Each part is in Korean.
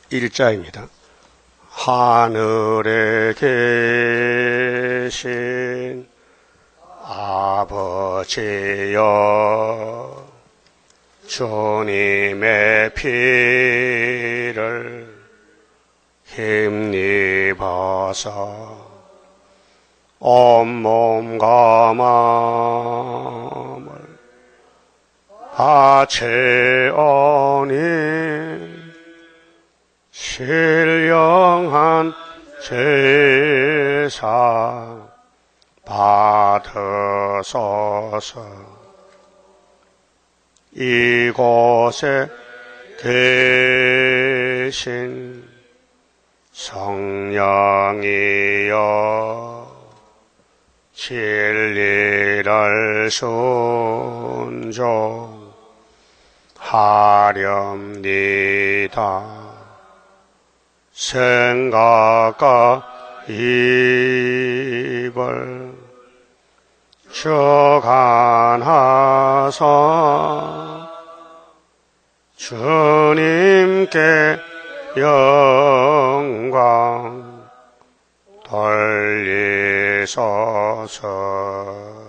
1자입니다. 하늘에 계신 아버지여, 주님의 피를 힘입어서 온몸과 마음을 바치오니 신령한 제사 받으소서. 이곳에 계신 성령이여, 진리를 순종하렵니다. 생각과 입을 주관하사 주님께 영광 돌리소서.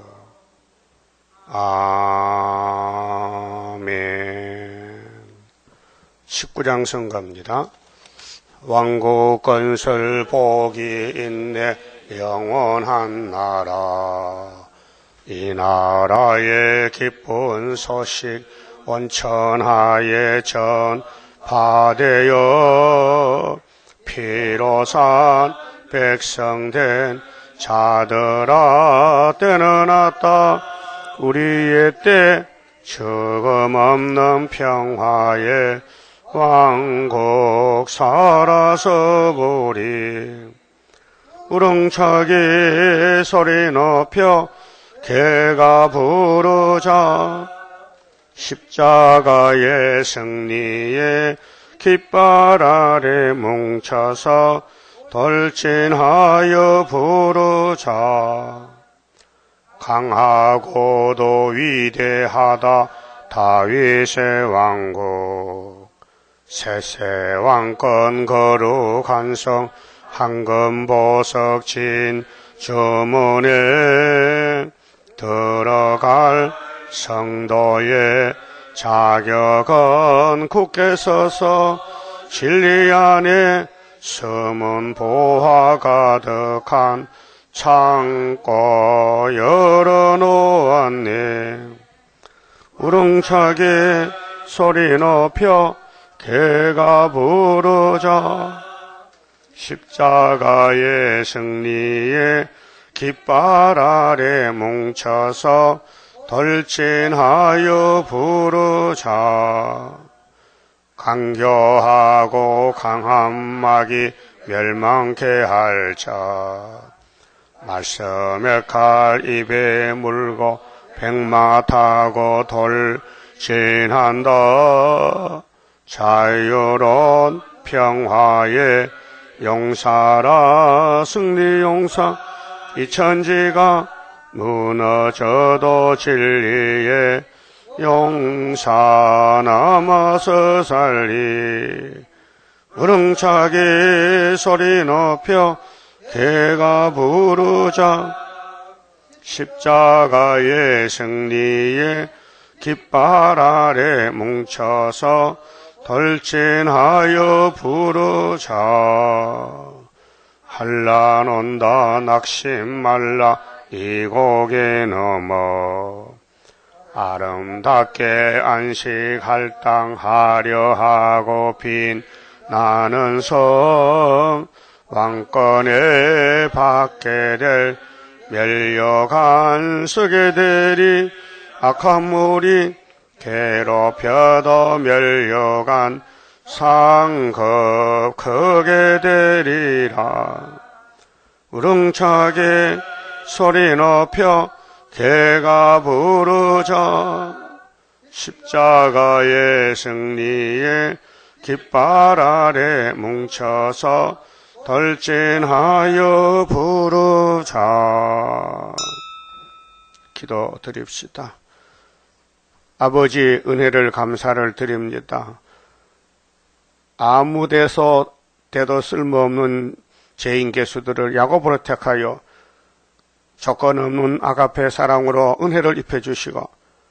아멘. 19장 선가입니다. 왕국 건설 복이 있네 영원한 나라. 이 나라의 기쁜 소식 온천하에 전파되어 피로 산 백성된 자들아, 때는 왔다. 우리의 때 죽음 없는 평화의 왕국 살아서 보리. 우렁차게 소리 높여 개가 부르자. 십자가의 승리에 깃발 아래 뭉쳐서 돌진하여 부르자. 강하고도 위대하다 다윗의 왕국. 세세 왕권 거룩한 성 황금보석 진 주문에 들어갈 성도의 자격은 굳게 서서 진리 안에 숨은 보화 가득한 창고 열어놓았네. 우렁차게 소리 높여 개가 부르자. 십자가의 승리에 깃발 아래 뭉쳐서 돌진하여 부르자. 강교하고 강한 마귀 멸망케 할자. 말씀의 칼 입에 물고 백마 타고 돌진한다. 자유로운 평화의 용사라. 승리 용사. 이 천지가 무너져도 진리의 용사 남아서 살리. 우렁차게 소리 높여 개가 부르자. 십자가의 승리에 깃발 아래 뭉쳐서 돌진하여 부르자. 한란 온다 낙심 말라 이 고개 넘어. 아름답게 안식할 땅 하려 하고 빛나는 성. 왕권에 받게 될 멸려간 서게들이 악한 무리 괴롭혀도 멸려간 상급 크게 되리라. 우렁차게 소리 높여 개가 부르자. 십자가의 승리에 깃발 아래 뭉쳐서 돌진하여 부르자. 기도 드립시다. 아버지, 은혜를 감사를 드립니다. 아무 데서 대도 쓸모없는 죄인 개수들을 야곱으로 택하여 조건 없는 아가페 사랑으로 은혜를 입혀주시고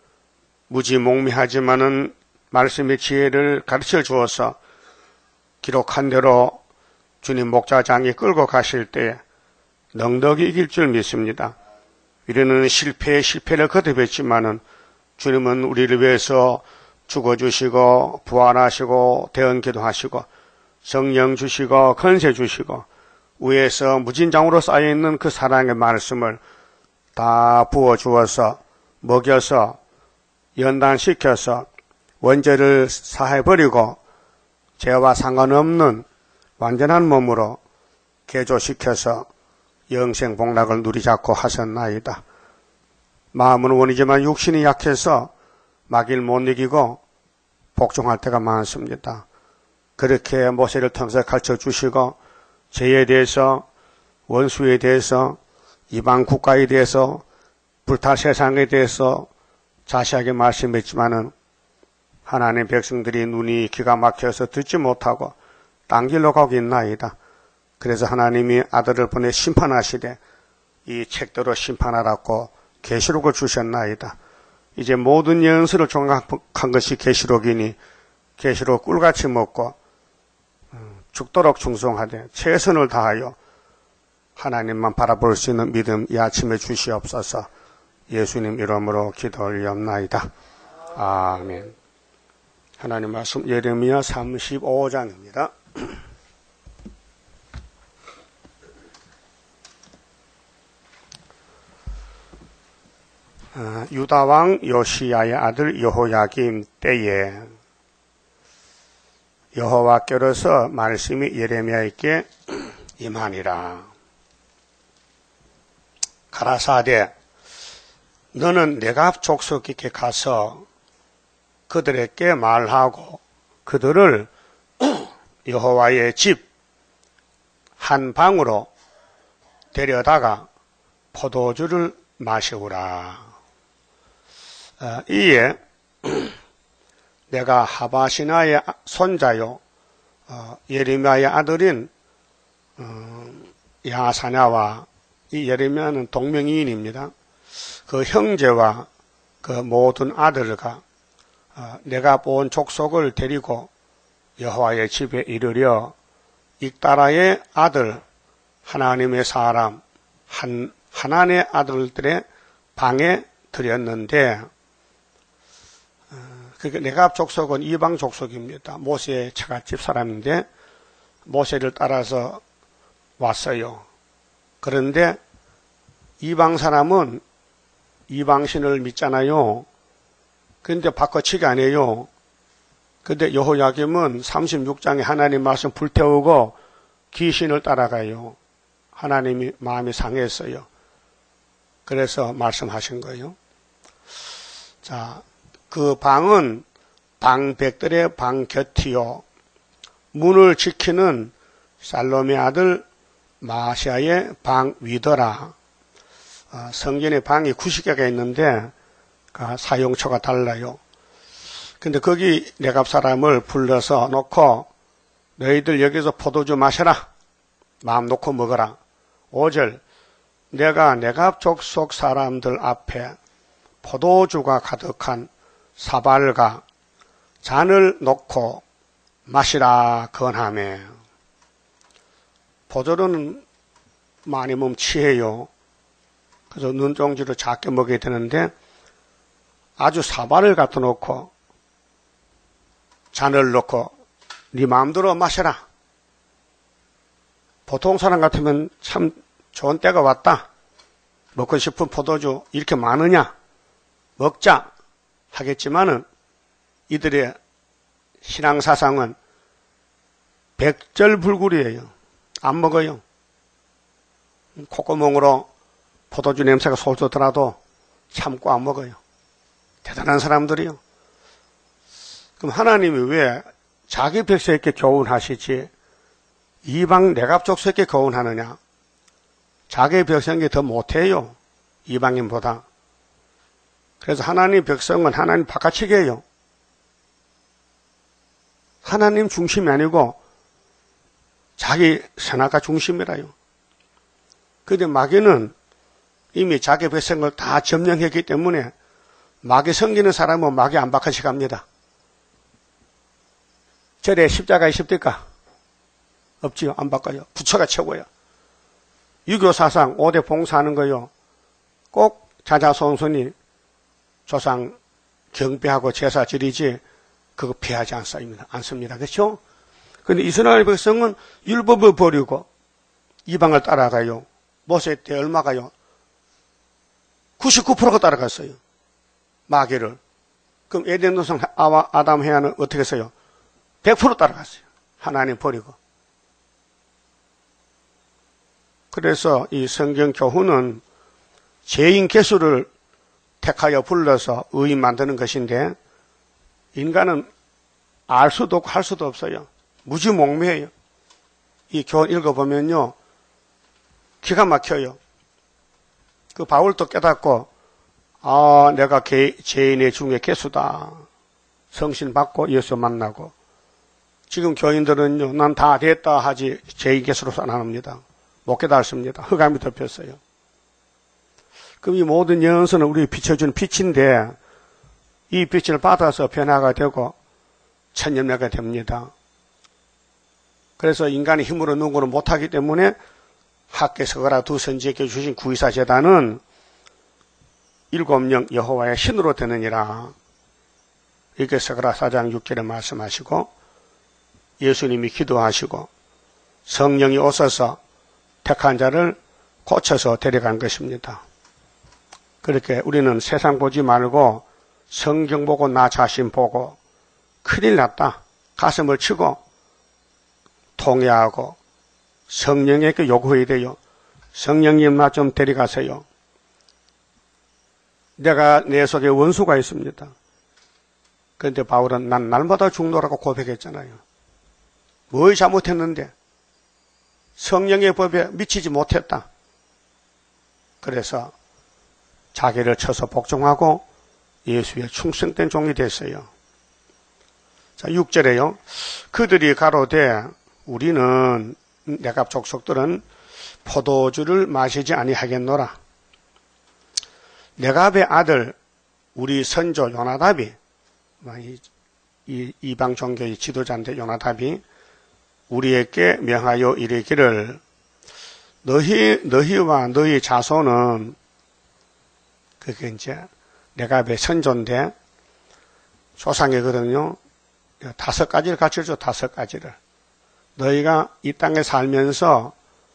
무지몽미하지만은 말씀의 지혜를 가르쳐 주어서 기록한 대로 주님 목자장이 끌고 가실 때 넉넉히 이길 줄 믿습니다. 우리는 실패를 거듭했지만은 주님은 우리를 위해서 죽어주시고 부활하시고 대언기도하시고 성령 주시고 권세 주시고 위에서 무진장으로 쌓여있는 그 사랑의 말씀을 다 부어주어서 먹여서 연단시켜서 원죄를 사해버리고 죄와 상관없는 완전한 몸으로 개조시켜서 영생 복락을 누리자고 하셨나이다. 마음은 원이지만 육신이 약해서 막일 못 이기고 복종할 때가 많습니다. 그렇게 모세를 통해서 가르쳐 주시고 죄에 대해서 원수에 대해서 이방 국가에 대해서 불탈 세상에 대해서 자세하게 말씀했지만은 하나님 백성들이 눈이 기가 막혀서 듣지 못하고 딴 길로 가고 있나이다. 그래서 하나님이 아들을 보내 심판하시되 이 책대로 심판하라고 계시록을 주셨나이다. 이제 모든 연수를 종합한 것이 계시록이니 계시록 꿀같이 먹고 죽도록 충성하되 최선을 다하여 하나님만 바라볼 수 있는 믿음 이 아침에 주시옵소서. 예수님 이름으로 기도 올리옵나이다. 아멘. 하나님 말씀 예레미야 35장입니다. 유다왕 요시야의 아들 여호야김 때에 여호와께로서 말씀이 예레미야에게 임하니라. 가라사대 너는 네갑 족속에게 가서 그들에게 말하고 그들을 여호와의 집 한 방으로 데려다가 포도주를 마시우라. 이에 내가 하바시나의 손자요 예레미야의 아들인 야사냐와 이 예레미야는 동명이인입니다. 그 형제와 그 모든 아들과 내가 본 족속을 데리고 여호와의 집에 이르려 익다라의 아들 하나님의 사람 하나님의 아들들의 방에 들였는데 네갑 족속은 이방 족속입니다. 모세의 처갓집 사람인데 모세를 따라서 왔어요. 그런데 이방 사람은 이방신을 믿잖아요. 그런데 바꿔치기 안 해요. 근데 여호야김은 36장에 하나님 말씀 불태우고 귀신을 따라가요. 하나님이 마음이 상했어요. 그래서 말씀하신 거예요. 자, 그 방은 방백들의 방 곁이요. 문을 지키는 살롬의 아들 마시아의 방 위더라. 성전의 방이 90개가 있는데 사용처가 달라요. 근데 거기 네갑 사람을 불러서 놓고 너희들 여기서 포도주 마셔라. 마음 놓고 먹어라. 5절 내가 네갑 족속 사람들 앞에 포도주가 가득한 사발과 잔을 놓고 마시라 건하매. 포도주는 많이 먹으면 취해요. 그래서 눈동지로 작게 먹어야 되는데 아주 사발을 갖다 놓고 잔을 넣고 네 마음대로 마셔라. 보통 사람 같으면 참 좋은 때가 왔다. 먹고 싶은 포도주 이렇게 많으냐? 먹자 하겠지만은 이들의 신앙사상은 백절불굴이에요. 안 먹어요. 콧구멍으로 포도주 냄새가 솔솔더라도 참고 안 먹어요. 대단한 사람들이요. 그럼 하나님이 왜 자기 백성에게 교훈하시지 이방 네갑 족속에게 교훈하느냐? 자기 백성이 더 못해요. 이방인보다. 그래서 하나님 백성은 하나님 바깥치기예요. 하나님 중심이 아니고 자기 선악가 중심이라요. 그런데 마귀는 이미 자기 백성을 다 점령했기 때문에 마귀 섬기는 사람은 마귀 안 바꿔시 갑니다. 절에 십자가 있습니까? 없지요. 안 바꿔요. 부처가 최고예요. 유교 사상 5대 봉사하는 거요. 꼭 자자손손이 조상 경배하고 제사 지리지 그거 피하지 않습니다. 그렇죠? 그런데 이스라엘 백성은 율법을 버리고 이방을 따라가요. 모세 때 얼마가요? 99%가 따라갔어요. 마귀를. 그럼 에덴 동산 아담 해야는 어떻게 했어요? 100% 따라갔어요. 하나님 버리고. 그래서 이 성경 교훈은 죄인 개수를 택하여 불러서 의인 만드는 것인데 인간은 알 수도 없고 할 수도 없어요. 무지몽매해요. 이 교훈 읽어보면요. 기가 막혀요. 그 바울도 깨닫고 내가 죄인의 중에 개수다. 성신 받고 예수 만나고 지금 교인들은요. 난 다 됐다 하지 죄인 개수로서 안 합니다. 못 깨닫습니다. 흑암이 덮였어요. 그럼 이 모든 영선은 우리 비춰주는 빛인데 이 빛을 받아서 변화가 되고 천년매가 됩니다. 그래서 인간의 힘으로 누구는 못하기 때문에 학계 서가라 두 선지에게 주신 구의사 제단은 7명 여호와의 신으로 되느니라. 이렇게 서가라 4장 6절에 말씀하시고 예수님이 기도하시고 성령이 오셔서 택한 자를 고쳐서 데려간 것입니다. 그렇게 우리는 세상 보지 말고 성경 보고 나 자신 보고 큰일 났다. 가슴을 치고 통회하고 성령에게 요구해야 돼요. 성령님 나 좀 데려가세요. 내가 내 속에 원수가 있습니다. 그런데 바울은 난 날마다 죽노라고 고백했잖아요. 뭘 잘못했는데 성령의 법에 미치지 못했다. 그래서 자기를 쳐서 복종하고 예수의 충성된 종이 됐어요. 자, 6절에요. 그들이 가로되 우리는 내갑 족속들은 포도주를 마시지 아니하겠노라. 내갑의 아들 우리 선조 요나답이 이방 종교의 지도자인데 요나답이 우리에게 명하여 이르기를 너희와 너희 자손은 그게 이제 내갑의 선조인데 조상이거든요. 5가지를 갖춰줘. 5가지를. 너희가 이 땅에 살면서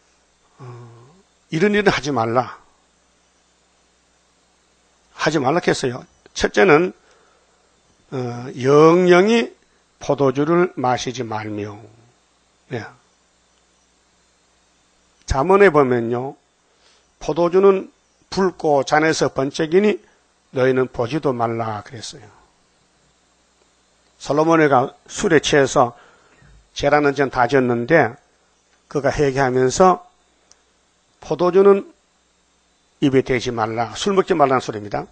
이런 일은 하지 말라. 하지 말라 했어요. 첫째는 영영이 포도주를 마시지 말며. 네. 잠언에 보면요. 포도주는 붉고 잔에서 번쩍이니 너희는 보지도 말라 그랬어요. 솔로몬이가 술에 취해서 제라는 전 다 졌는데 그가 회개하면서 포도주는 입에 대지 말라. 술 먹지 말라는 소리입니다.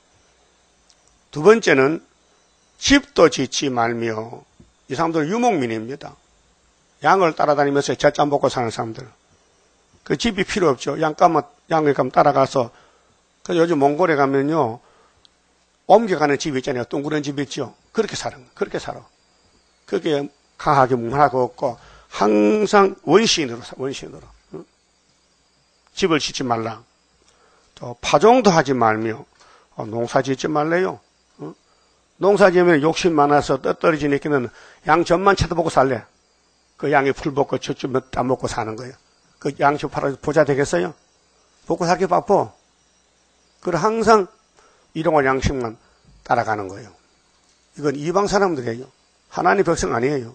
두 번째는 집도 짓지 말며. 이 사람들은 유목민입니다. 양을 따라다니면서 젖잠 먹고 사는 사람들. 그 집이 필요 없죠. 양을 따라가서. 그래서 요즘 몽골에 가면요. 옮겨가는 집이 있잖아요. 둥그런 집이 있죠. 그렇게 살아. 그게 강하게 문화가 없고 항상 원시인으로. 응? 집을 짓지 말라. 또 파종도 하지 말며 농사 짓지 말래요. 응? 농사 지으면 욕심 많아서 떨어지니까는 양 전만 쳐다보고 살래. 그 양이 풀 먹고 저쯤 따먹고 사는 거예요. 그 양초 팔아서 부자 되겠어요? 먹고 살기 바빠. 그래 항상 일용할 양식만 따라가는 거예요. 이건 이방 사람들이에요. 하나님 백성 아니에요.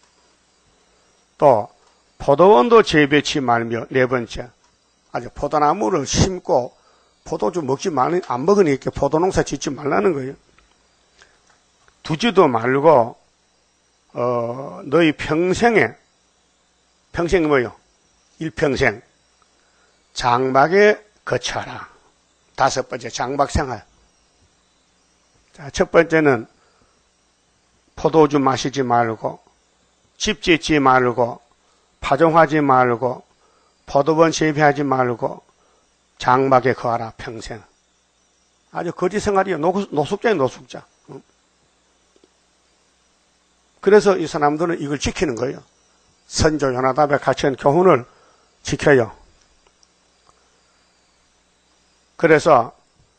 또 포도원도 재배치 말며. 네 번째, 아주 포도나무를 심고 포도주 안 먹으니까 포도농사 짓지 말라는 거예요. 두지도 말고 너희 평생이 뭐예요? 일평생 장막에 거처하라. 5번째, 장막 생활. 자, 첫 번째는 포도주 마시지 말고, 집 짓지 말고, 파종하지 말고, 포도원 재배하지 말고, 장막에 거하라 평생. 아주 거지 생활이요. 노숙자예요, 노숙자. 그래서 이 사람들은 이걸 지키는 거예요. 선조 요나답의 가르친 교훈을 지켜요. 그래서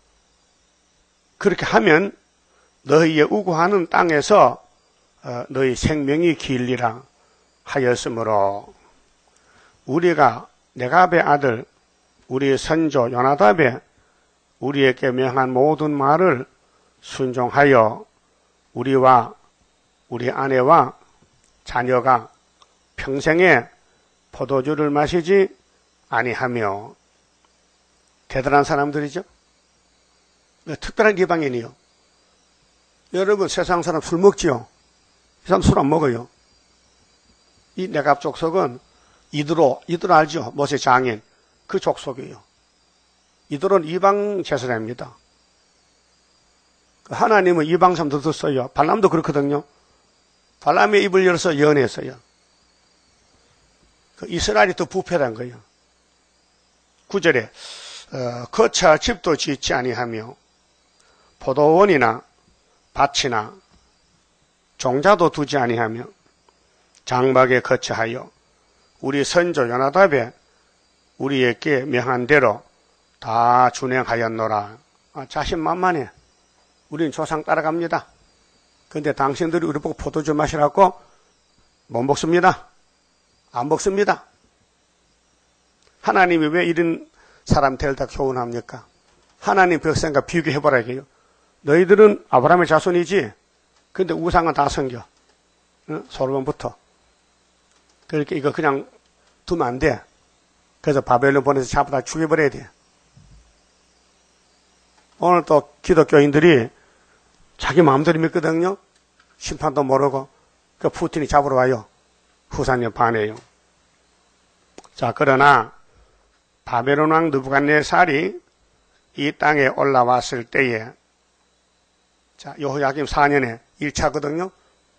그렇게 하면 너희의 우고하는 땅에서 너희 생명이 길리라 하였으므로 우리가 네갑의 아들 우리 선조 요나답의 우리에게 명한 모든 말을 순종하여 우리와 우리 아내와 자녀가 평생에 포도주를 마시지 아니하며. 대단한 사람들이죠. 특별한 이방인이요. 여러분 세상 사람 술 먹지요. 이 사람 술 안 먹어요. 이 네갑 족속은 이드로 알죠? 모세 장인 그 족속이에요. 이들은 이방 제사장입니다. 하나님은 이방 사람들도 써요. 발람도 그렇거든요. 발람의 입을 열어서 예언했어요. 이스라엘이 더 부패한 거예요. 9절에 거처 집도 짓지 아니하며 포도원이나 밭이나 종자도 두지 아니하며 장막에 거처하여 우리 선조 요나답의 우리에게 명한 대로 다 준행하였노라. 자신만만해. 우리는 조상 따라갑니다. 그런데 당신들이 우리 보고 포도주 마시라고 못 먹습니다. 안 먹습니다. 하나님이 왜 이런 사람들 다 교훈합니까? 하나님 백성과 비교해보라 이게요. 너희들은 아브라함의 자손이지. 근데 우상은 다 섬겨. 응? 솔로몬부터. 그렇게 이거 그냥 두면 안 돼. 그래서 바벨론 보내서 잡아다 죽여버려야 돼. 오늘 또 기독교인들이 자기 마음대로 믿거든요. 심판도 모르고 그 푸틴이 잡으러 와요. 후사님 반해요. 자, 그러나 바벨론 왕 느부갓네살이 이 땅에 올라왔을 때에, 자, 여호야김 4년에 1차거든요.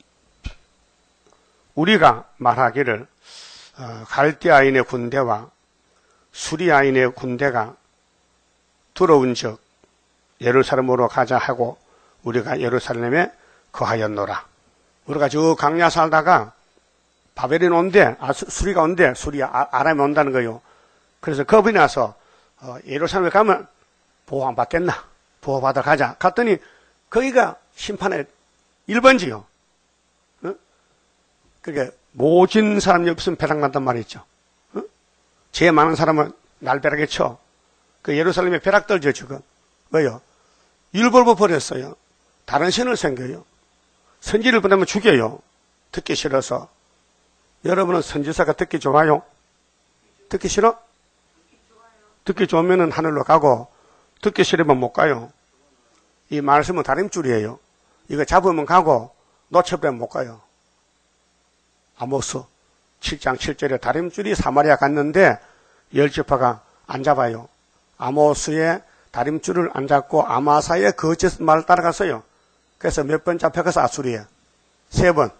우리가 말하기를 갈대아인의 군대와 수리아인의 군대가 들어온 적 예루살렘으로 가자 하고 우리가 예루살렘에 거하였노라. 우리가 저 강야 살다가 바벨론 온대, 수리가 온대, 아람이 온다는 거요. 그래서 겁이 나서 예루살렘에 가면 보호 안 받겠나? 보호받으러 가자. 갔더니 거기가 심판의 1번지요. 어? 그러니까 모진 사람이 없으면 배락 난단 말이죠. 어? 죄 많은 사람은 날벼락에 쳐. 그 예루살렘에 벼락 떨죠 지금. 왜요? 율법을 버렸어요. 다른 신을 섬겨요. 선지를 보내면 죽여요. 듣기 싫어서. 여러분은 선지자가 듣기 좋아요? 듣기 싫어? 듣기 좋으면 하늘로 가고 듣기 싫으면 못 가요. 이 말씀은 다림줄이에요. 이거 잡으면 가고 놓쳐버리면 못 가요. 아모스 7장 7절에 다림줄이 사마리아 갔는데 10지파가 안 잡아요. 아모스의 다림줄을 안 잡고 아마사의 거짓 말을 따라갔어요. 그래서 몇 번 잡혀가서 아수리에 3번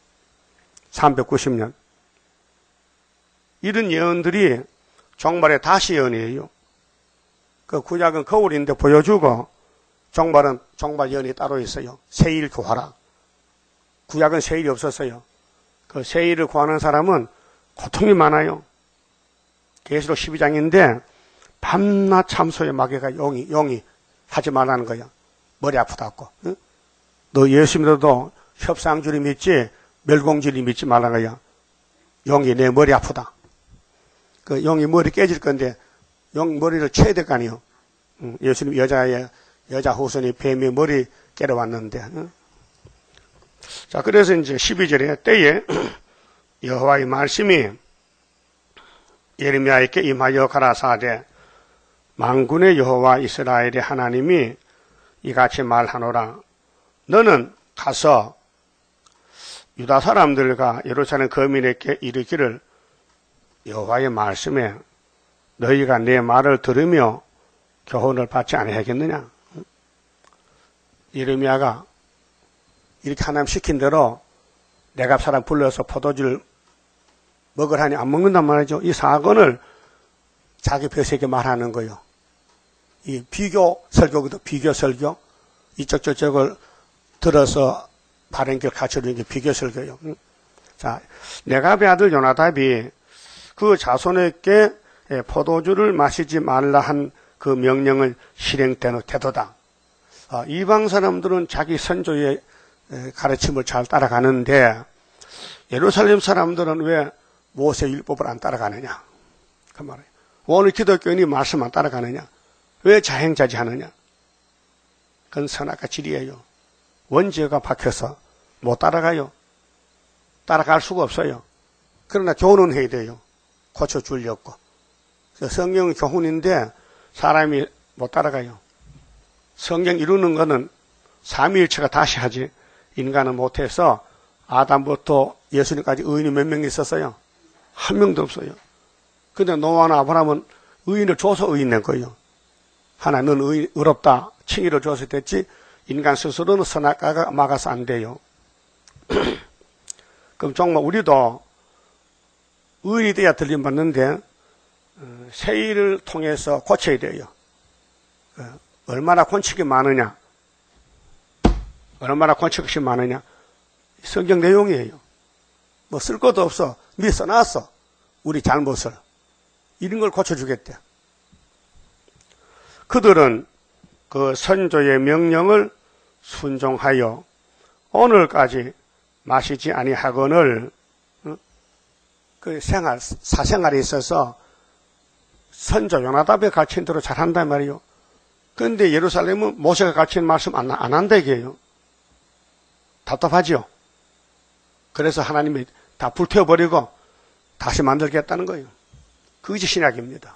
390년. 이런 예언들이 종말의 다시 예언이에요. 그 구약은 거울인데 보여주고 종말은 종말 예언이 따로 있어요. 세일 구하라. 구약은 세일이 없었어요. 그 세일을 구하는 사람은 고통이 많아요. 계시록 12장인데 밤낮 참소의 마귀가 용이 하지 말라는 거야. 머리 아프다고. 응? 너 예수 믿어도 협상줄이 믿지 멸공줄이 믿지 말라는 거야. 용이 내 머리 아프다. 그 용이 머리 깨질 건데 용 머리를 쳐야 될 거 아니에요. 예수님 여자 후손이 뱀이 머리 깨러 왔는데. 응? 자, 그래서 이제 12절에 때에 여호와의 말씀이 예레미야에게 임하여 가라사대 만군의 여호와 이스라엘의 하나님이 이같이 말하노라. 너는 가서 유다 사람들과 예루살렘 거민에게 이르기를 여호와의 말씀에 너희가 내 말을 들으며 교훈을 받지 아니하겠느냐. 예레미야가 이렇게 하나님 시킨 대로 내갑 사람 불러서 포도주를 먹으라니 안 먹는단 말이죠. 이 사건을 자기 벼슬에게 말하는 거예요. 이 비교 설교거든. 비교 설교. 이쪽 저쪽을 들어서 바른 길 갖춰주는 게 비교 설교예요. 자, 레갑의 아들 요나답이 그 자손에게 포도주를 마시지 말라 한 그 명령을 실행되는 태도다. 이방 사람들은 자기 선조의 가르침을 잘 따라가는데 예루살렘 사람들은 왜 모세 율법을 안 따라가느냐? 그 말이에요. 오늘 기독교인이 말씀 안 따라가느냐? 왜 자행자지하느냐? 그건 선악과 질이에요. 원죄가 박혀서 못 따라가요. 따라갈 수가 없어요. 그러나 교훈은 해야 돼요. 고쳐주려고. 성경은 교훈인데 사람이 못 따라가요. 성경 이루는 거는 삼위일체가 다시 하지 인간은 못해서 아담부터 예수님까지 의인이 몇 명 있었어요? 한 명도 없어요. 근데 노아나 아브라함은 의인을 줘서 의인 낸 거예요. 하나는 의롭다 칭의를 줘서 됐지 인간 스스로는 선악과가 막아서 안 돼요. 그럼 정말 우리도 의인이 돼야 들림받는데 세일을 통해서 고쳐야 돼요. 얼마나 권칙이 많으냐, 얼마나 권칙이 많으냐, 성경 내용이에요. 뭐 쓸 것도 없어. 미리 써놨어. 우리 잘못을. 이런 걸 고쳐주겠대. 그들은 그 선조의 명령을 순종하여 오늘까지 마시지 아니하거늘 그 사생활에 있어서 선조 요나답의 가르친 대로 잘한단 말이에요. 그런데 예루살렘은 모세가 가르친 말씀 안 한다 이게요. 답답하지요. 그래서 하나님이 다 불태워버리고 다시 만들겠다는 거예요. 그것이 신약입니다.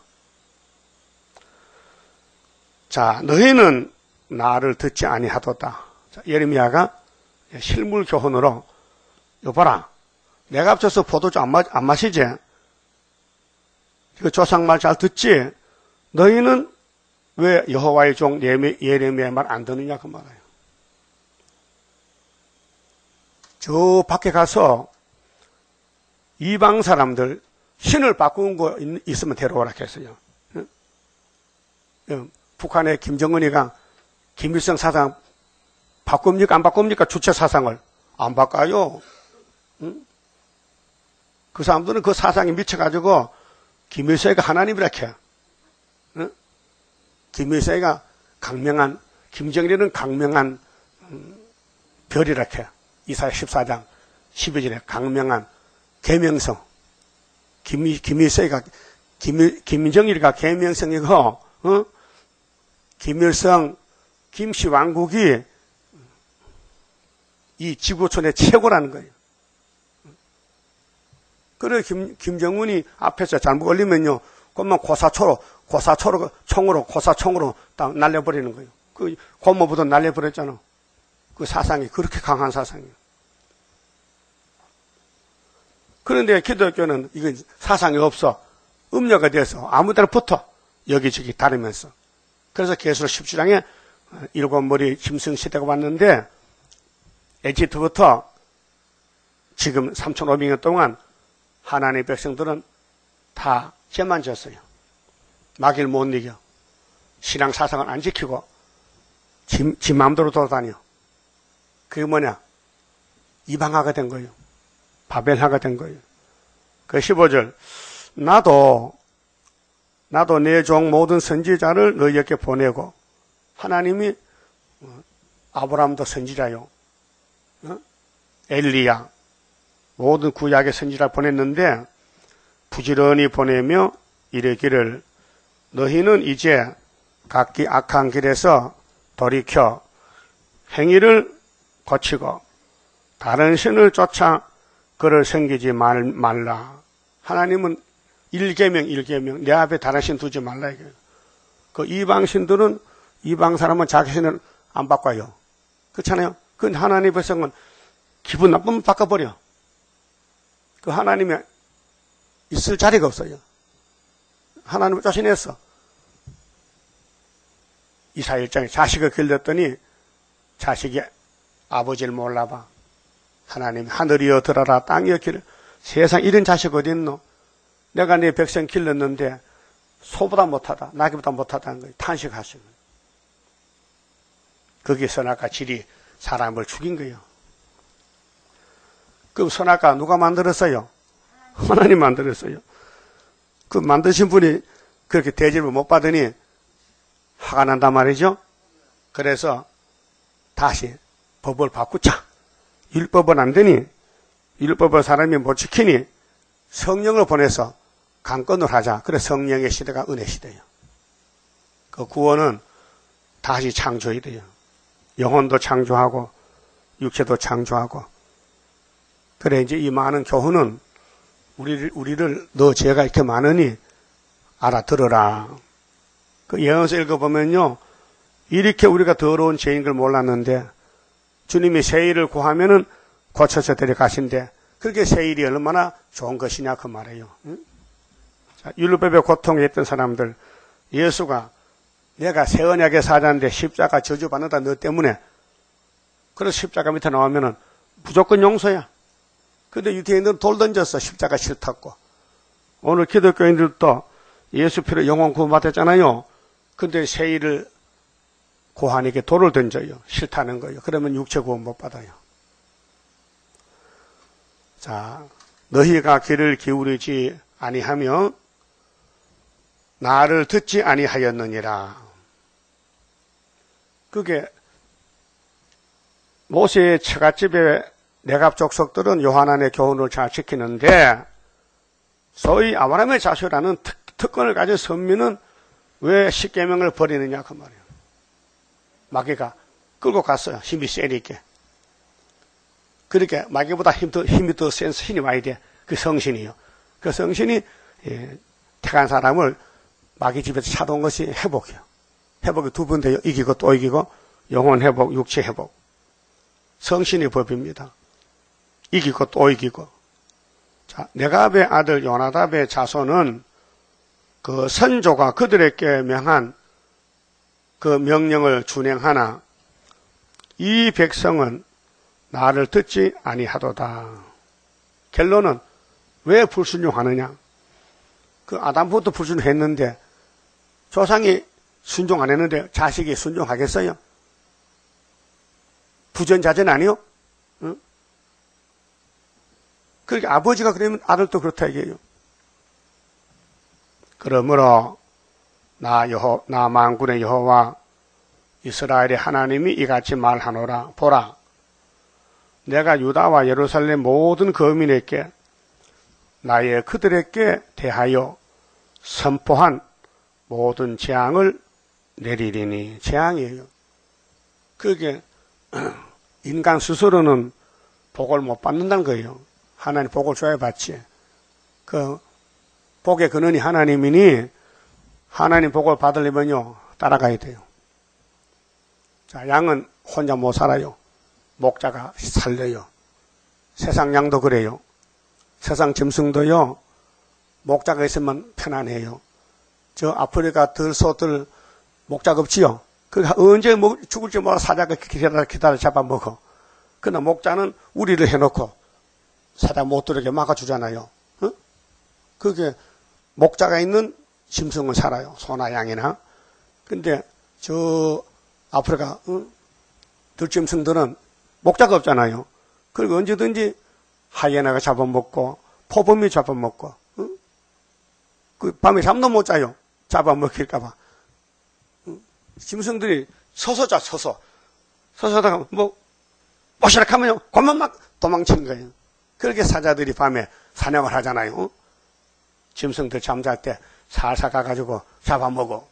자, 너희는 나를 듣지 아니하도다. 자, 예레미야가 실물 교훈으로 여봐라. 내가 앞서서 포도주 안 마시지? 그 조상 말 잘 듣지? 너희는 왜 여호와의 종 예레미야의 말 안 듣느냐 그 말이에요. 저 밖에 가서 이방 사람들 신을 바꾼 거 있으면 데려오라 했어요. 북한의 김정은이가 김일성 사상 바꿉니까 안 바꿉니까? 주체 사상을 안 바꿔요. 그 사람들은 그 사상에 미쳐가지고 김일성이가 하나님이라 해. 김일성이가 강명한, 김정일은 강명한 별이라 해. 이사야 14장 12절에 강명한 계명성. 김정일이가 계명성이고, 김일성, 김씨 왕국이 이 지구촌의 최고라는 거예요. 그래, 김정은이 앞에서 잘못 걸리면요, 그만 고사총으로 딱 날려버리는 거예요. 그 고모부도 날려버렸잖아. 그 사상이 그렇게 강한 사상이에요. 그런데 기독교는 이건 사상이 없어. 음료가 돼서 아무 데나 붙어. 여기저기 다니면서. 그래서 계시록 17장에 일곱 머리 짐승 시대가 왔는데 에집트부터 지금 3,500년 동안 하나님의 백성들은 다 죄만 졌어요. 마귀를 못 이겨. 신앙 사상을 안 지키고 지 마음대로 돌아다녀. 그게 뭐냐? 이방화가 된 거예요. 바벨화가 된 거예요. 그 15절 나도 내 종 모든 선지자를 너희에게 보내고 하나님이 아브라함도 선지자요. 엘리야 모든 구약의 선지자를 보냈는데 부지런히 보내며 이르기를 너희는 이제 각기 악한 길에서 돌이켜 행위를 거치고 다른 신을 쫓아 그를 섬기지 말라. 하나님은 일계명 내 앞에 다른 신 두지 말라 이거예요. 그 이방 신들은 이방 사람은 자기 신을 안 바꿔요. 그렇잖아요. 그 하나님의 백성은 기분 나쁘면 바꿔버려. 그 하나님이 있을 자리가 없어요. 하나님을 쫓아냈어. 이사야 1장에 자식을 길렀더니 자식이 아버지를 몰라봐. 하나님 하늘이여 들어라 땅이여 기르라. 세상 이런 자식 어디 있노? 내가 네 백성 길렀는데 소보다 못하다 나귀보다 못하다는 거예요. 탄식하시는 거예요. 거기에 선악과 질이 사람을 죽인 거예요. 그럼 선악과 누가 만들었어요? 하나님 만들었어요. 그 만드신 분이 그렇게 대접을 못 받으니 화가 난단 말이죠. 그래서 다시 법을 바꾸자. 율법은 안 되니, 율법을 사람이 못 지키니 성령을 보내서 강권을 하자. 그래서 성령의 시대가 은혜 시대예요. 그 구원은 다시 창조해야 돼요. 영혼도 창조하고 육체도 창조하고. 그래 이제 이 많은 교훈은 우리를 너 죄가 이렇게 많으니 알아들어라. 그 예언서 읽어보면요, 이렇게 우리가 더러운 죄인 걸 몰랐는데 주님이 세일을 구하면은 고쳐서 데려가신대. 그렇게 세일이 얼마나 좋은 것이냐 그 말이에요. 응? 자, 율법의 고통에 있던 사람들, 예수가 내가 새 언약의 사자인데 십자가 저주받는다 너 때문에. 그래서 십자가 밑에 나오면은 무조건 용서야. 근데 유대인들은 돌 던졌어. 십자가 싫다고. 오늘 기독교인들도 예수 피로 영혼 구원받았잖아요. 근데 세일을 고하니까 돌을 던져요. 싫다는 거예요. 그러면 육체 구원 못 받아요. 자, 너희가 귀를 기울이지 아니하며 나를 듣지 아니하였느니라. 그게 모세의 처갓집의 내갑 족속들은 요한안의 교훈을 잘 지키는데 소위 아브라함의 자손이라는 특권을 가진 선민은 왜 십계명을 버리느냐 그 말이에요. 마귀가 끌고 갔어요. 힘이 세니까. 그러니까 마귀보다 힘이 더 센 신이 와야 돼. 그 성신이요. 그 성신이 택한 사람을 마귀 집에서 찾아온 것이 회복이요. 회복이 두 번 돼요. 이기고 또 이기고 영혼 회복, 육체 회복. 성신의 법입니다. 이기고 또 이기고. 자, 네갑의 아들 요나답의 자손은 그 선조가 그들에게 명한 그 명령을 준행하나 이 백성은 나를 듣지 아니하도다. 결론은 왜 불순종하느냐? 그 아담부터 불순종했는데 조상이 순종 안 했는데 자식이 순종하겠어요? 부전자전 아니요? 응? 그러니까 아버지가 그러면 아들도 그렇다 이게요. 그러므로 나 만군의 여호와 이스라엘의 하나님이 이같이 말하노라. 보라, 내가 유다와 예루살렘 모든 거민에게 나의 그들에게 대하여 선포한 모든 재앙을 내리리니. 재앙이에요. 그게 인간 스스로는 복을 못 받는다는 거예요. 하나님 복을 줘야 받지. 그 복의 근원이 하나님이니 하나님 복을 받으려면요 따라가야 돼요. 자, 양은 혼자 못 살아요. 목자가 살려요. 세상 양도 그래요. 세상 짐승도요 목자가 있으면 편안해요. 저 아프리카 들소들 목자가 없지요. 그 언제 죽을지 몰라 사자가 기다려 잡아먹어. 그러나 목자는 우리를 해놓고 사자 못 들어오게 막아주잖아요. 어? 그게 목자가 있는 짐승은 살아요. 소나 양이나. 근데 저 아프리카 들짐승들은 목자가 없잖아요. 그리고 언제든지 하이에나가 잡아먹고 포범이 잡아먹고 그 밤에 잠도 못 자요. 잡아먹힐까봐. 짐승들이 서서 자. 서서 자다가 오시락하면요 곧만 막 도망치는 거예요. 그렇게 사자들이 밤에 사냥을 하잖아요. 짐승들 잠잘 때 살살 가가지고 잡아먹어.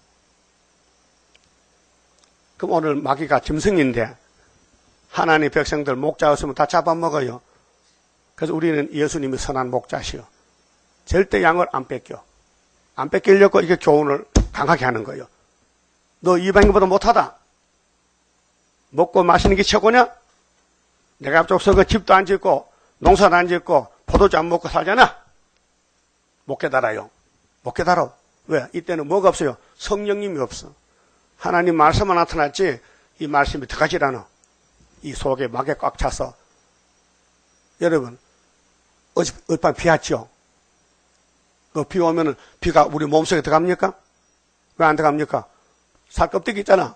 그럼 오늘 마귀가 짐승인데 하나님 백성들 목자 없으면 다 잡아먹어요. 그래서 우리는 예수님이 선한 목자시요. 절대 양을 안 뺏겨. 안 뺏기려고 이게 교훈을 강하게 하는 거예요. 너 이방인보다 못하다. 먹고 마시는 게 최고냐? 내가 앞쪽서 그 집도 안 짓고 농사도 안 짓고 포도주 안 먹고 살잖아. 못 깨달아요. 못 깨달아. 왜? 이때는 뭐가 없어요? 성령님이 없어. 하나님 말씀만 나타났지 이 말씀이 들어가질 않아. 이 속에 막에 꽉 차서. 여러분, 어젯밤 비 왔죠? 그 비 오면은 비가 우리 몸속에 들어갑니까? 왜 안 들어갑니까? 살 껍데기 있잖아.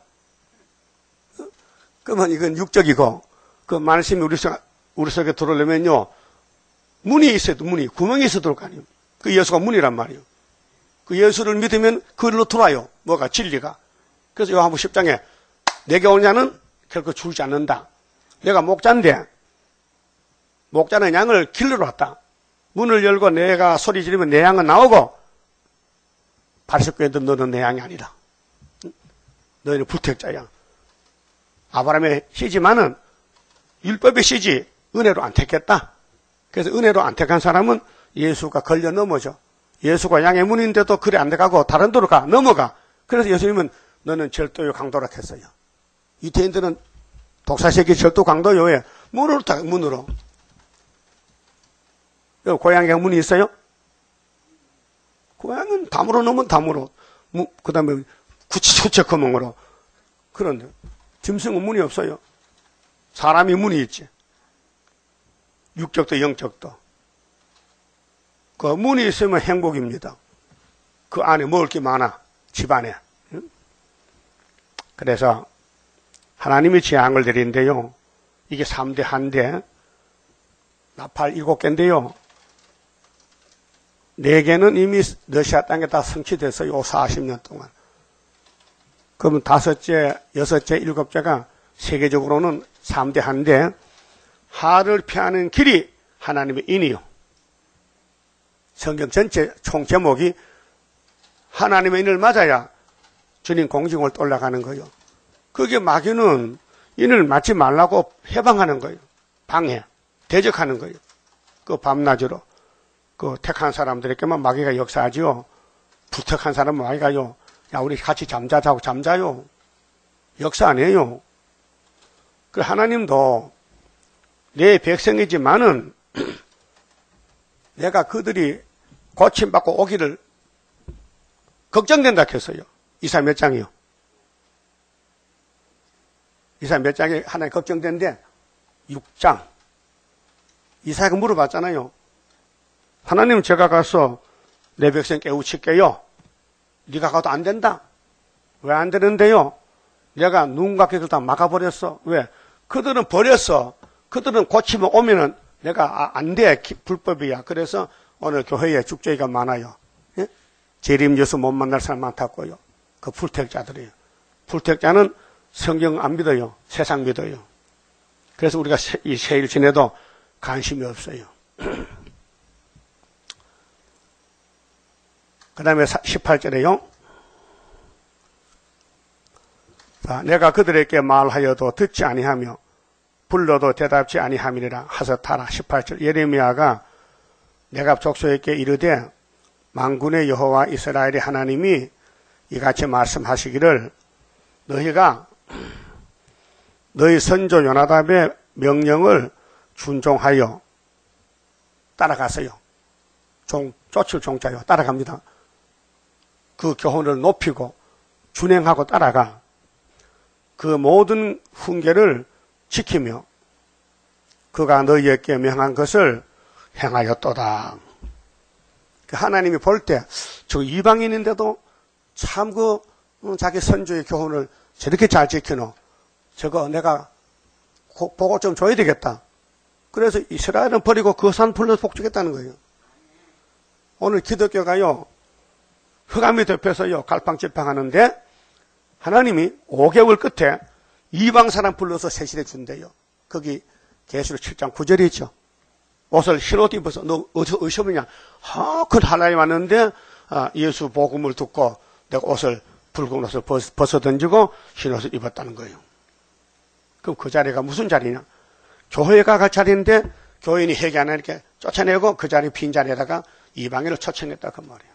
그러면 이건 육적이고, 그 말씀이 우리 속에 들어오려면요, 문이 있어야 돼, 문이. 구멍이 있어야 들어올 거 아니에요. 그 예수가 문이란 말이에요. 그 예수를 믿으면 그걸로 들어와요. 뭐가? 진리가. 그래서 요한복음 10장에 내게 오냐는 결코 줄지 않는다. 내가 목자인데, 목자는 양을 길러러 왔다. 문을 열고 내가 소리 지르면 내 양은 나오고, 바리새교인들 너는 내 양이 아니다. 너희는 불택자야. 아브라함의 씨지만은 율법의 씨지 은혜로 안 택했다. 그래서 은혜로 안 택한 사람은 예수가 걸려 넘어져. 예수가 양의 문인데도 그래 안 돼가고 다른 데로 넘어가. 그래서 예수님은 너는 절도요 강도라 했어요. 유태인들은 독사새끼 절도 강도요에 문으로. 고향에 문이 있어요? 고향은 담으로 넣으면 담으로. 그 다음에 구치소책 구멍으로. 그런데 짐승은 문이 없어요. 사람이 문이 있지. 육적도 영적도. 그 문이 있으면 행복입니다. 그 안에 먹을 게 많아. 집안에. 그래서 하나님이 재앙을 내린대요. 이게 3대 한대. 나팔 7개인데요. 4개는 이미 러시아 땅에 다 성취됐어요. 40년 동안. 그러면 5째, 6째, 7째가 세계적으로는 3대 한대. 하를 피하는 길이 하나님의 인이요. 성경 전체 총 제목이 하나님의 인을 맞아야 주님 공중을 올라가는 거예요. 그게 마귀는 인을 맞지 말라고 해방하는 거예요. 방해, 대적하는 거예요. 그 밤낮으로. 그 택한 사람들에게만 마귀가 역사하지요. 불택한 사람은 마귀가요. 야, 우리 같이 잠자자고 잠자요. 역사 안 해요. 그 하나님도 내 백성이지만은 내가 그들이 고침받고 오기를 걱정된다 했어요. 이사 몇 장이요? 이사 몇 장에 하나님 걱정된데 6장. 이사야가 물어봤잖아요. 하나님 제가 가서 내 백성 깨우칠게요. 네가 가도 안 된다. 왜 안 되는데요? 내가 누군가 그들 다 막아버렸어. 왜? 그들은 버렸어. 그들은 고치면 오면은 내가 안 돼. 불법이야. 그래서 오늘 교회에 죽죄가 많아요. 예? 재림 예수 못 만날 사람 많다고요. 그 불택자들이에요. 불택자는 성경 안 믿어요. 세상 믿어요. 그래서 우리가 이 세일 지내도 관심이 없어요. 그 다음에 18절에요. 자, 내가 그들에게 말하여도 듣지 아니하며 불러도 대답지 아니함이니라 하셨다라. 18절. 예레미야가 내가 족속에게 이르되 만군의 여호와 이스라엘의 하나님이 이같이 말씀하시기를 너희가 너희 선조 요나답의 명령을 준종하여 따라갔어요. 쫓을 종자요. 따라갑니다. 그 교훈을 높이고 준행하고 따라가 그 모든 훈계를 지키며 그가 너희에게 명한 것을 행하였도다. 하나님이 볼 때 저 이방인인데도 참 자기 선조의 교훈을 저렇게 잘 지키노. 저거 내가 보고 좀 줘야 되겠다. 그래서 이스라엘은 버리고 그 산 불러서 복주겠다는 거예요. 오늘 기독교가요. 흑암이 덮여서요. 갈팡질팡하는데 하나님이 5개월 끝에 이방 사람 불러서 세실해 준대요. 거기 계시록 7장 9절이죠. 옷을 흰 옷 입어서 너 어디서 오냐? 큰 하나님 왔는데 예수 복음을 듣고 내가 붉은 옷을 벗어 던지고 흰 옷을 입었다는 거예요. 그럼 그 자리가 무슨 자리냐? 교회가 갈 자리인데 교인이 회개 안 하니까 쫓아내고 그 자리 빈 자리에다가 이방인을 초청했다 그 말이에요.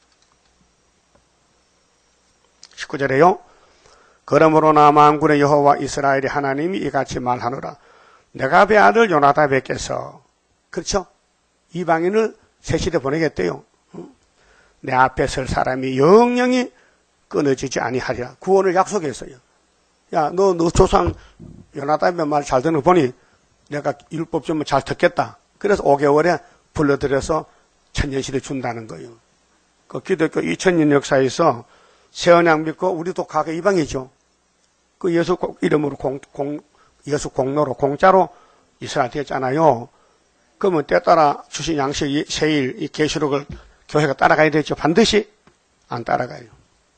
19절에요. 그러므로 나 만군의 여호와 이스라엘의 하나님이 이같이 말하노라. 네갑의 아들 요나답에게서 그렇죠? 이방인을 세실에 보내겠대요. 내 앞에 설 사람이 영영이 끊어지지 아니하리라. 구원을 약속했어요. 야, 너 조상 요나단의 말 잘 듣는 거 보니 내가 율법 좀 잘 듣겠다. 그래서 5개월에 불러들여서 천년시대 준다는 거예요. 그 기독교 2000년 역사에서 세언약 믿고 우리도 가게 이방이죠. 그 예수 이름으로 예수 공로로 공짜로 이스라엘 됐잖아요. 그러면 때 따라 주신 양식 세일 이 계시록을 교회가 따라가야 되죠. 반드시 안 따라가요.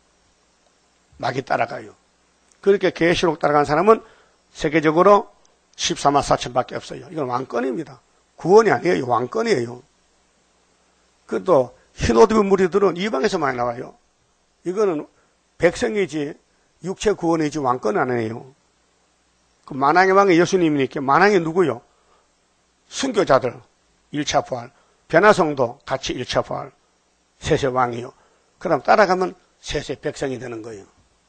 막이 따라가요. 그렇게 계시록 따라간 사람은 세계적으로 14만 4천밖에 없어요. 이건 왕권입니다. 구원이 아니에요. 왕권이에요. 그래도 흰옷 입은 무리들은 이방에서 많이 나와요. 이거는 백성이지 육체 구원이지 왕권 아니에요. 그 만왕의 왕이 예수님이니까 만왕이 누구요? 순교자들 1차 부활, 변화성도 같이 1차 부활, 셋의 왕이요. 그럼 따라가면 셋의 백성이 되는 거예요.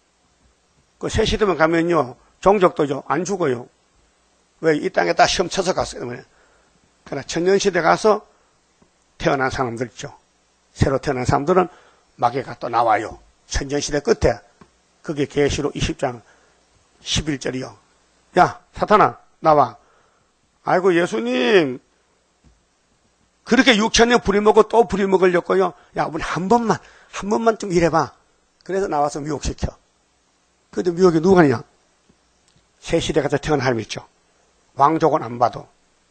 그 셋이 되면 가면요 종족도죠 안 죽어요. 왜? 이 땅에 다 시험 쳐서 갔어요. 그러나 천년시대 가서 태어난 사람들 있죠. 새로 태어난 사람들은 마귀가 또 나와요. 천년시대 끝에 그게 계시록 20장 11절이요. 야 사탄아 나와. 아이고 예수님 그렇게 6천년 부리먹고 또 부리먹으려고요. 야 우리 한 번만 좀 일해봐. 그래서 나와서 미혹시켜. 근데 미혹이 누가 하냐? 새 시대 가서 태어난 사람이 있죠. 왕족은 안 봐도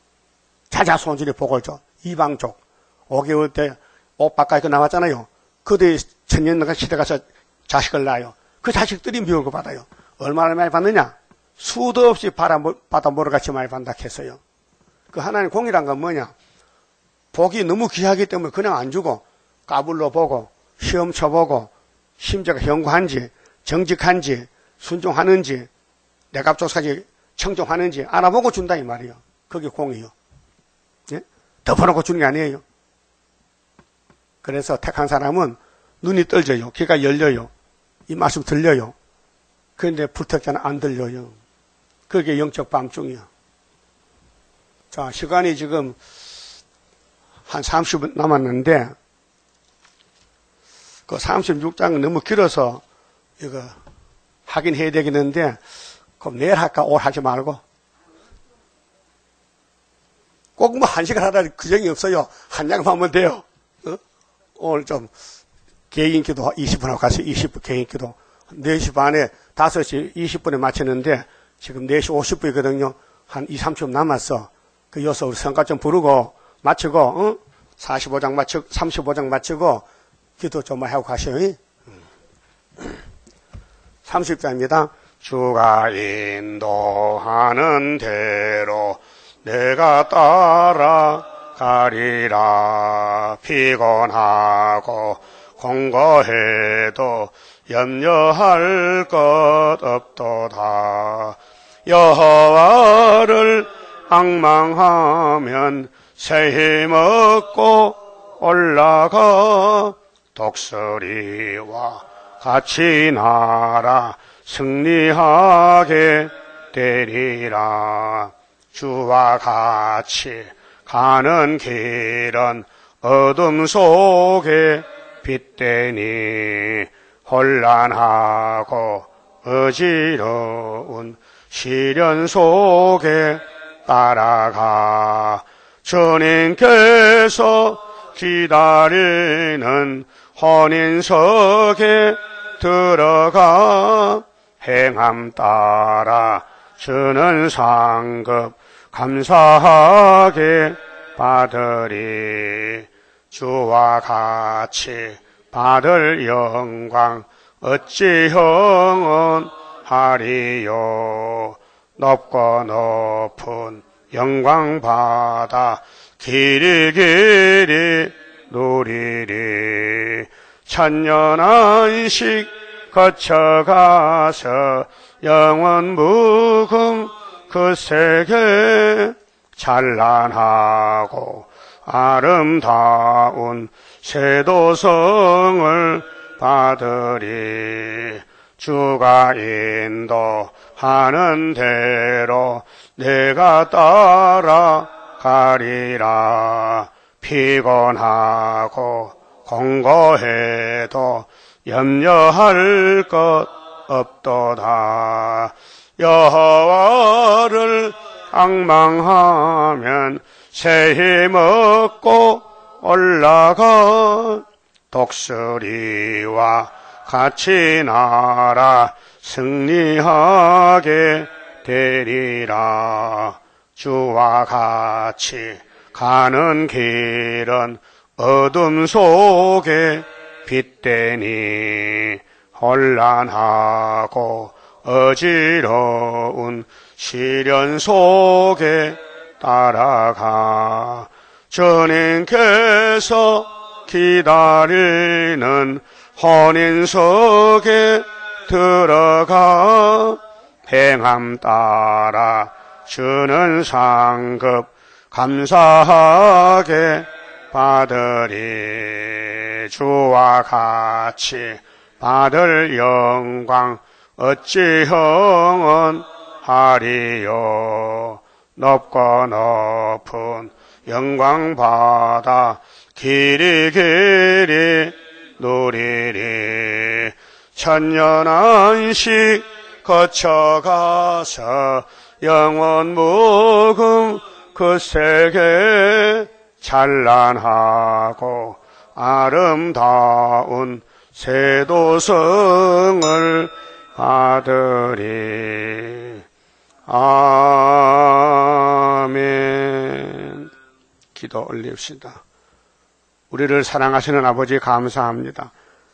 자자손들이 복을 줘. 이방족 5개월 때 옷 바깥에 나왔잖아요. 그들이 천년 시대 가서 자식을 낳아요. 그 자식들이 미혹을 받아요. 얼마나 많이 받느냐? 수도 없이 바다 모래같이 많이 받는다 했어요. 그 하나님 공이란 건 뭐냐? 복이 너무 귀하기 때문에 그냥 안 주고 까불러 보고 시험 쳐보고 심지어가 견고한지 정직한지 순종하는지 내갑족까지 청종하는지 알아보고 준다 이 말이에요. 그게 공이요. 예? 덮어놓고 주는 게 아니에요. 그래서 택한 사람은 눈이 떨져요. 귀가 열려요. 이 말씀 들려요. 그런데 불택자는 안 들려요. 그게 영적 밤중이야. 자, 시간이 지금 한 30분 남았는데 그 36장은 너무 길어서 이거 하긴 해야 되겠는데 그럼 내일 할까? 오늘 하지 말고 꼭 뭐 1시간 하라 규정이 없어요. 한 장만 하면 돼요. 어? 오늘 좀 개인 기도 20분 하고 가서 20분 개인 기도 4시 반에 5시 20분에 마쳤는데 지금 4시 50분이거든요. 한 2, 30분 남았어. 그 여기서 우리 성가 좀 부르고 마치고 45장 마치고 35장 마치고 기도 좀 하고 가셔요. 30장입니다. 주가 인도하는 대로 내가 따라가리라. 피곤하고 공고해도 염려할 것 없도다. 여호와를 앙망하면 새 힘 얻고 올라가. 독수리와 같이 날아 승리하게 되리라. 주와 같이 가는 길은 어둠 속에 빛되니 혼란하고 어지러운 시련 속에 따라가. 주님께서 기다리는 혼인석에 들어가. 행함 따라 주는 상급 감사하게 받으리. 주와 같이 받을 영광 어찌 형언하리요. 높고 높은 영광 받아 길이 누리리. 천년 안식 거쳐가서 영원 무궁 그 세계 찬란하고 아름다운 세도성을 받으리. 주가 인도하는 대로 내가 따라가리라. 피곤하고 공고해도 염려할 것 없도다. 여호와를 앙망하면 새 힘 얻고 올라가 독수리와 같이 날아 승리하게 되리라. 주와 같이 가는 길은 어둠 속에 빛되니 혼란하고 어지러운 시련 속에 따라가 주님께서 기다리는 혼인석에 들어가 행함 따라 주는 상급 감사하게 받으리. 주와 같이 받을 영광 어찌 형언하리요. 높고 높은 영광 받아 길이 길이 누리리. 천년안식 거쳐가서 영원 무궁 그 세계 찬란하고 아름다운 세도성을 받으리. 아멘. 기도 올립시다. 우리를 사랑하시는 아버지 감사합니다.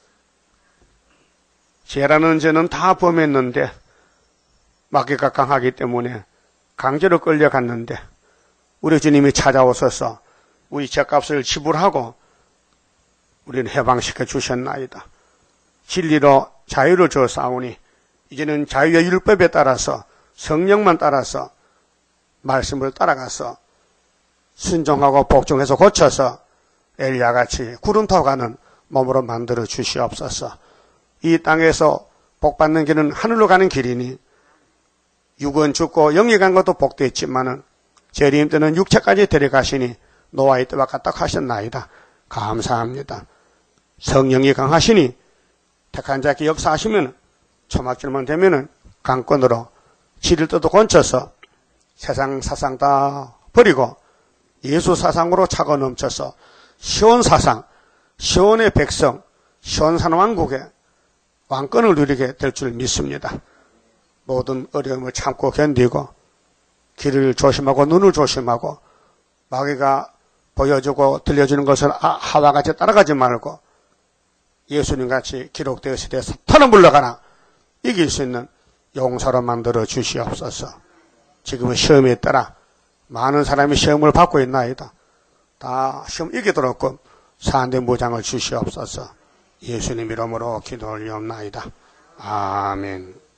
죄라는 죄는 다 범했는데 마귀가 강하기 때문에 강제로 끌려갔는데 우리 주님이 찾아오셔서 우리 죄값을 지불하고 우리는 해방시켜 주셨나이다. 진리로 자유를 주었사오니 이제는 자유의 율법에 따라서 성령만 따라서 말씀을 따라가서 순종하고 복종해서 고쳐서 엘리야같이 구름 타고 가는 몸으로 만들어 주시옵소서. 이 땅에서 복받는 길은 하늘로 가는 길이니 육은 죽고 영이 간 것도 복되었지만은 재림 때는 육체까지 데려가시니 노아의 때와 같다 하셨나이다. 감사합니다. 성령이 강하시니 택한 자께 역사하시면 초막절만 되면은 강권으로 지릴 때도 건쳐서 세상 사상 다 버리고 예수 사상으로 차고 넘쳐서 시온 사상, 시온의 백성, 시온산 왕국의 왕권을 누리게 될 줄 믿습니다. 모든 어려움을 참고 견디고 길을 조심하고 눈을 조심하고 마귀가 보여주고 들려주는 것을 하와같이 따라가지 말고 예수님같이 기록되었을 때 사탄은 물러가나 이길 수 있는 용사로 만들어 주시옵소서. 지금은 시험에 따라 많은 사람이 시험을 받고 있나이다. 다 시험 이기도록 사안대 무장을 주시옵소서. 예수님 이름으로 기도 올리옵나이다. 아멘.